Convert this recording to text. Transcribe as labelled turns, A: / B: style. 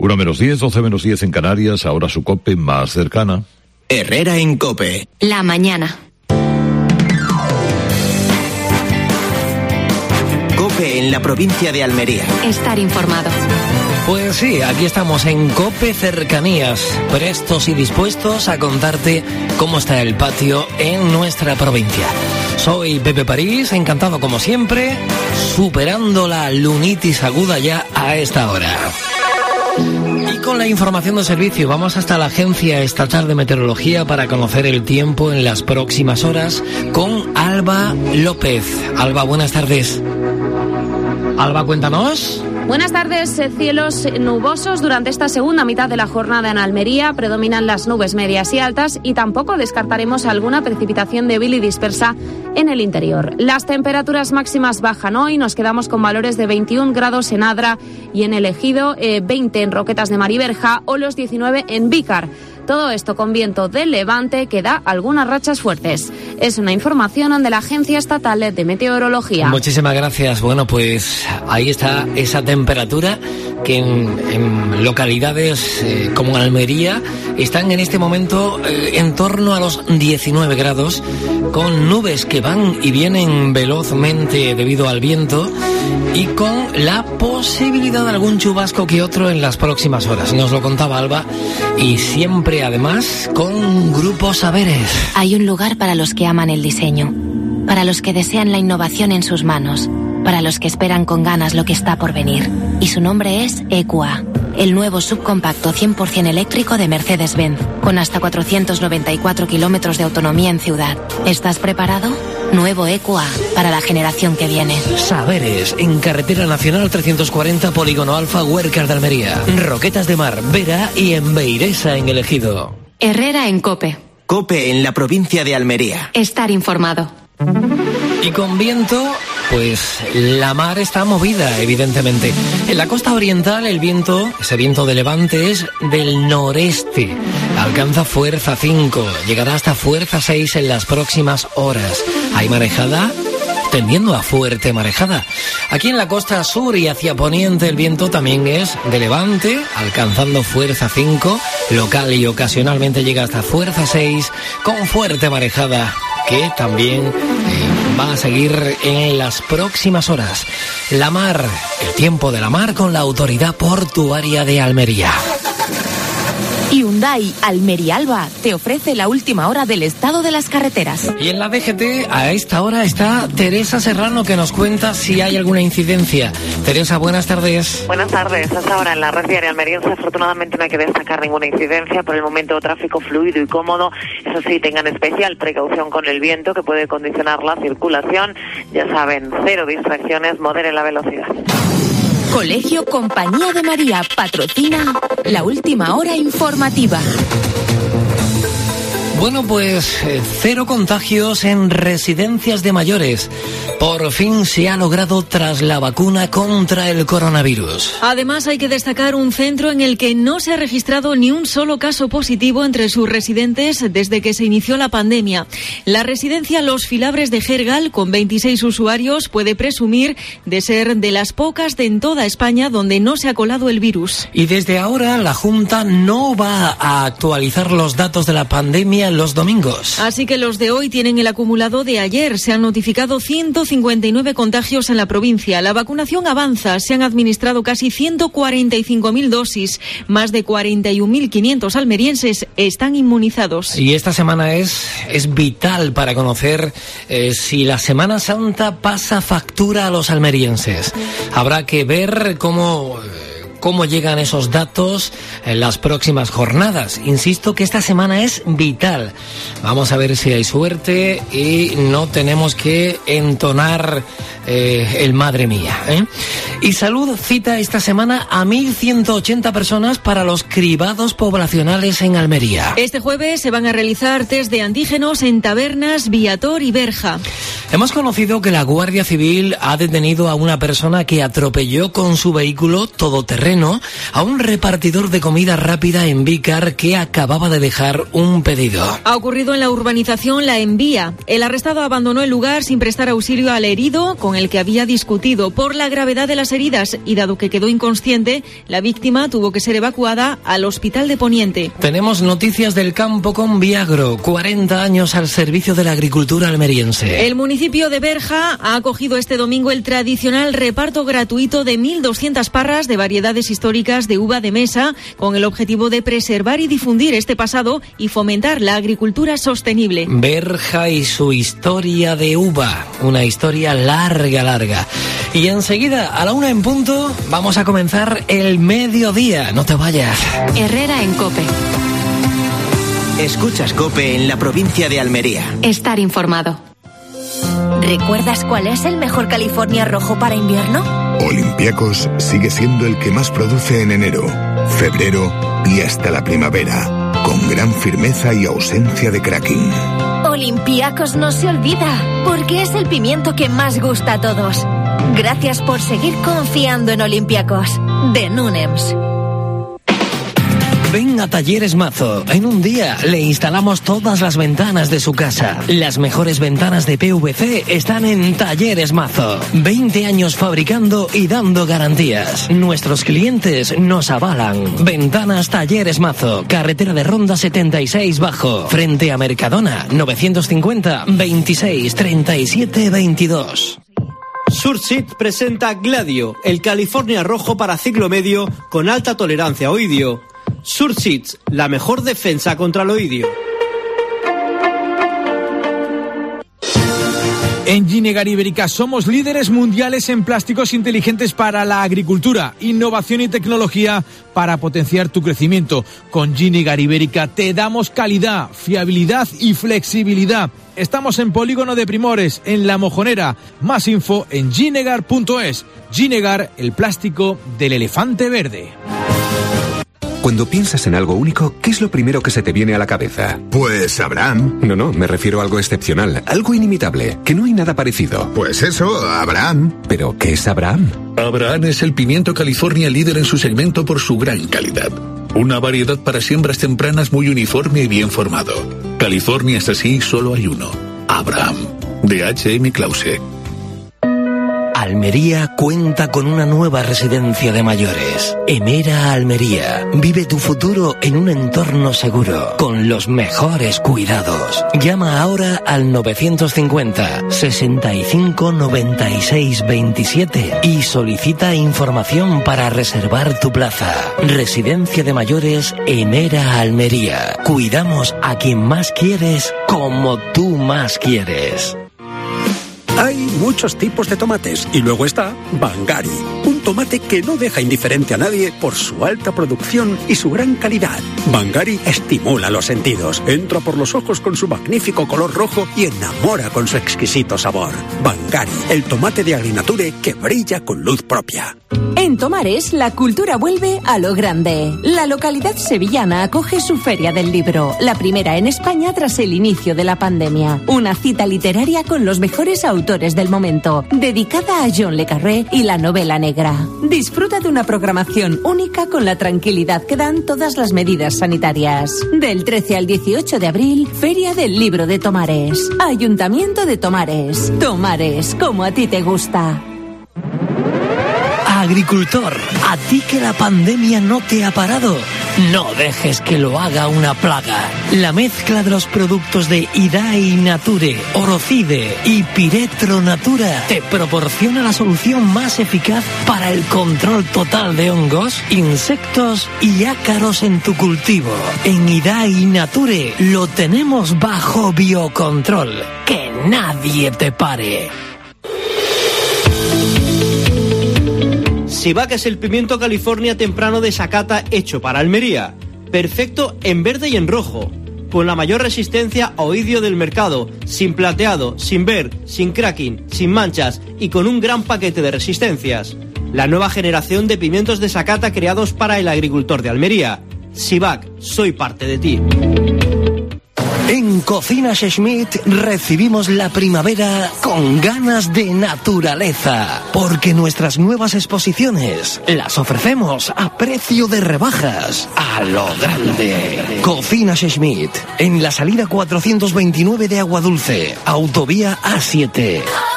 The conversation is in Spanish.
A: 1:10, 12:10 en Canarias, ahora su COPE más cercana.
B: Herrera en COPE.
C: La mañana.
B: COPE en la provincia de Almería.
C: Estar informado.
D: Pues sí, aquí estamos en COPE Cercanías, prestos y dispuestos a contarte cómo está el patio en nuestra provincia. Soy Pepe París, encantado como siempre, superando la lunitis aguda ya a esta hora. Y con la información de servicio vamos hasta la Agencia Estatal de Meteorología para conocer el tiempo en las próximas horas con Alba López. Alba, buenas tardes. Alba, cuéntanos.
E: Buenas tardes. Cielos nubosos durante esta segunda mitad de la jornada en Almería. Predominan las nubes medias y altas y tampoco descartaremos alguna precipitación débil y dispersa en el interior. Las temperaturas máximas bajan hoy. Nos quedamos con valores de 21 grados en Adra y en el Ejido, 20 en Roquetas de Mar y Berja o los 19 en Vícar. Todo esto con viento del levante que da algunas rachas fuertes. Es una información de la Agencia Estatal de Meteorología.
D: Muchísimas gracias. Bueno, pues ahí está esa temperatura que en localidades como Almería están en este momento en torno a los 19 grados, con nubes que van y vienen velozmente debido al viento y con la posibilidad de algún chubasco que otro en las próximas horas. Nos lo contaba Alba, y siempre además con Grupo Saberes.
C: Hay un lugar para los que aman el diseño, para los que desean la innovación en sus manos, para los que esperan con ganas lo que está por venir. Y su nombre es EQA, el nuevo subcompacto 100% eléctrico de Mercedes-Benz, con hasta 494 kilómetros de autonomía en ciudad. ¿Estás preparado? Nuevo EQA, para la generación que viene.
D: Saberes, en Carretera Nacional 340, Polígono Alfa, Huércar de Almería. Roquetas de Mar, Vera y en Beiresa, en el Ejido.
C: Herrera en COPE.
B: COPE en la provincia de Almería.
C: Estar informado.
D: Y con viento, pues la mar está movida, evidentemente. En la costa oriental el viento, ese viento de levante, es del noreste. Alcanza fuerza 5, llegará hasta fuerza 6 en las próximas horas. Hay marejada, tendiendo a fuerte marejada. Aquí en la costa sur y hacia poniente el viento también es de levante, alcanzando fuerza 5, local y ocasionalmente llega hasta fuerza 6, con fuerte marejada, que también va a seguir en las próximas horas. La mar, el tiempo de la mar con la Autoridad Portuaria de Almería.
F: Hyundai Almería Alba te ofrece la última hora del estado de las carreteras.
D: Y en la DGT a esta hora está Teresa Serrano, que nos cuenta si hay alguna incidencia. Teresa, buenas tardes.
G: Buenas tardes. Hasta ahora en la red viaria almeriense afortunadamente no hay que destacar ninguna incidencia. Por el momento tráfico fluido y cómodo. Eso sí, tengan especial precaución con el viento que puede condicionar la circulación. Ya saben, 0 distracciones, moderen la velocidad.
F: Colegio Compañía de María patrocina la última hora informativa.
D: Bueno, pues 0 contagios en residencias de mayores. Por fin se ha logrado tras la vacuna contra el coronavirus.
H: Además, hay que destacar un centro en el que no se ha registrado ni un solo caso positivo entre sus residentes desde que se inició la pandemia. La residencia Los Filabres de Gergal, con 26 usuarios, puede presumir de ser de las pocas en toda España donde no se ha colado el virus.
D: Y desde ahora la Junta no va a actualizar los datos de la pandemia los domingos.
H: Así que los de hoy tienen el acumulado de ayer. Se han notificado 159 contagios en la provincia. La vacunación avanza. Se han administrado casi 145.000 dosis. Más de 41.500 almerienses están inmunizados.
D: Y esta semana es vital para conocer si la Semana Santa pasa factura a los almerienses. Habrá que ver cómo llegan esos datos en las próximas jornadas. Insisto que esta semana es vital. Vamos a ver si hay suerte y no tenemos que entonar el madre mía. Y Salud cita esta semana a 1.180 personas para los cribados poblacionales en Almería.
H: Este jueves se van a realizar test de antígenos en Tabernas, Viator y Berja.
D: Hemos conocido que la Guardia Civil ha detenido a una persona que atropelló con su vehículo todoterreno terreno a un repartidor de comida rápida en Vícar que acababa de dejar un pedido.
H: Ha ocurrido en la urbanización La Envía. El arrestado abandonó el lugar sin prestar auxilio al herido con el que había discutido. Por la gravedad de las heridas y dado que quedó inconsciente, la víctima tuvo que ser evacuada al Hospital de Poniente.
D: Tenemos noticias del campo con Viagro, 40 años al servicio de la agricultura almeriense.
H: El municipio de Berja ha acogido este domingo el tradicional reparto gratuito de 1.200 parras de variedades históricas de uva de mesa con el objetivo de preservar y difundir este pasado y fomentar la agricultura sostenible.
D: Berja y su historia de uva, una historia larga. Y enseguida, a la 1 en punto, vamos a comenzar el mediodía. No te vayas.
C: Herrera en COPE.
B: Escuchas COPE en la provincia de Almería.
C: Estar informado.
F: ¿Recuerdas cuál es el mejor California rojo para invierno?
I: Olympiacos sigue siendo el que más produce en enero, febrero y hasta la primavera, con gran firmeza y ausencia de cracking.
F: Olympiacos no se olvida, porque es el pimiento que más gusta a todos. Gracias por seguir confiando en Olympiacos. De Núnems.
D: Ven a Talleres Mazo. En un día le instalamos todas las ventanas de su casa. Las mejores ventanas de PVC están en Talleres Mazo. 20 años fabricando y dando garantías. Nuestros clientes nos avalan. Ventanas Talleres Mazo. Carretera de Ronda 76 Bajo. Frente a Mercadona. 950 26 37 22.
J: Surseed presenta Gladio, el California rojo para ciclo medio con alta tolerancia a oidio. Surseed, la mejor defensa contra el oidio.
K: En Ginegar Ibérica somos líderes mundiales en plásticos inteligentes para la agricultura, innovación y tecnología para potenciar tu crecimiento. Con Ginegar Ibérica te damos calidad, fiabilidad y flexibilidad. Estamos en Polígono de Primores, en La Mojonera. Más info en ginegar.es. Ginegar, el plástico del elefante verde.
L: Cuando piensas en algo único, ¿qué es lo primero que se te viene a la cabeza?
I: Pues Abraham.
L: No, me refiero a algo excepcional, algo inimitable, que no hay nada parecido.
I: Pues eso, Abraham.
L: ¿Pero qué es Abraham?
A: Abraham es el pimiento California líder en su segmento por su gran calidad. Una variedad para siembras tempranas muy uniforme y bien formado. California es así, solo hay uno. Abraham, de H.M. Clause.
D: Almería cuenta con una nueva residencia de mayores. Emera Almería. Vive tu futuro en un entorno seguro, con los mejores cuidados. Llama ahora al 950 65 96 27 y solicita información para reservar tu plaza. Residencia de mayores Emera Almería. Cuidamos a quien más quieres como tú más quieres.
M: Hay muchos tipos de tomates y luego está Bangari, un tomate que no deja indiferente a nadie por su alta producción y su gran calidad. Bangari estimula los sentidos, entra por los ojos con su magnífico color rojo y enamora con su exquisito sabor. Bangari, el tomate de Agrinature que brilla con luz propia.
N: En Tomares, la cultura vuelve a lo grande. La localidad sevillana acoge su Feria del Libro, la primera en España tras el inicio de la pandemia. Una cita literaria con los mejores autores del momento, dedicada a John le Carré y la novela negra. Disfruta de una programación única con la tranquilidad que dan todas las medidas sanitarias. Del 13 al 18 de abril, Feria del Libro de Tomares. Ayuntamiento de Tomares. Tomares, como a ti te gusta.
D: Agricultor, a ti que la pandemia no te ha parado, no dejes que lo haga una plaga. La mezcla de los productos de Idai Nature, Orocide y Piretro Natura te proporciona la solución más eficaz para el control total de hongos, insectos y ácaros en tu cultivo. En Idai Nature lo tenemos bajo biocontrol. Que nadie te pare.
J: Sivac es el pimiento California temprano de Sakata hecho para Almería. Perfecto en verde y en rojo. Con la mayor resistencia a oidio del mercado. Sin plateado, sin ver, sin cracking, sin manchas y con un gran paquete de resistencias. La nueva generación de pimientos de Sakata creados para el agricultor de Almería. Sivac, soy parte de ti.
O: En Cocinas Schmidt recibimos la primavera con ganas de naturaleza, porque nuestras nuevas exposiciones las ofrecemos a precio de rebajas, a lo grande. Cocinas Schmidt, en la salida 429 de Aguadulce, autovía A7.